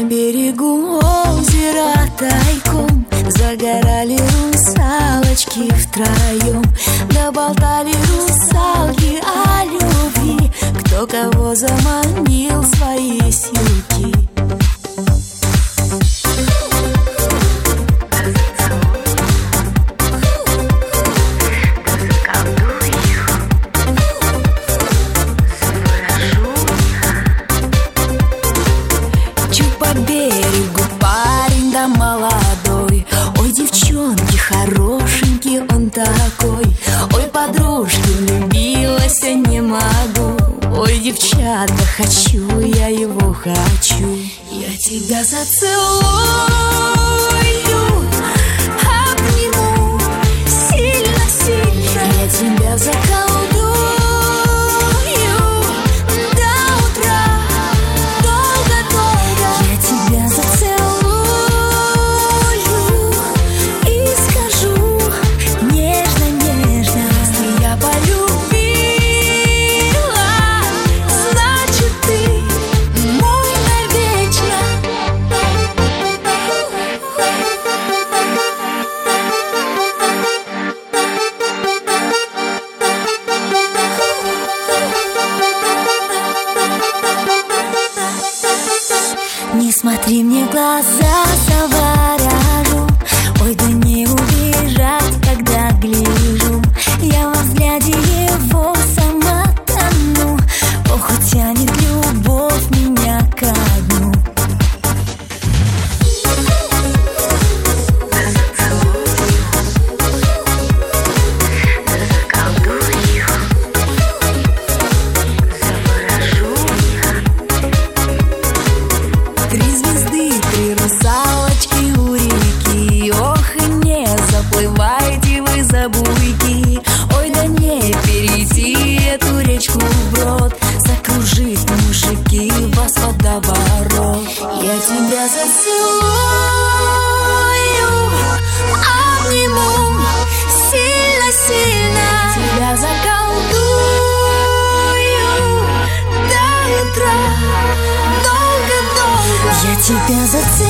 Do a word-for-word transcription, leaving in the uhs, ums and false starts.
берегу озера тайком загорали русалочки втроем, да болтали русалки о любви, кто кого заманил в свои силки. Молодой, ой, девчонки, хорошенький он такой. Ой, подружки, влюбилась, не могу. Ой, девчата, хочу, я его хочу. Я тебя зацелую, обниму сильно-сильно. Я тебя заколдую до утра, долго-долго. Я тебя зацелую Не смотри мне в глаза, заворожу. Ой, да не убежать, когда гляжу. Я во взгляде его сама тону. Ох, тянет любовь меня ко дну. Три звезды, три русалочки у реки. Ох, и не заплывайте вы за буйки. Ой, да не перейти эту речку вброд. Закружит мужики вас водоворот. Я тебя зацелую, обниму сильно-сильно. Тебя заколдую до утра, долго-долго. Я тебя зацелую.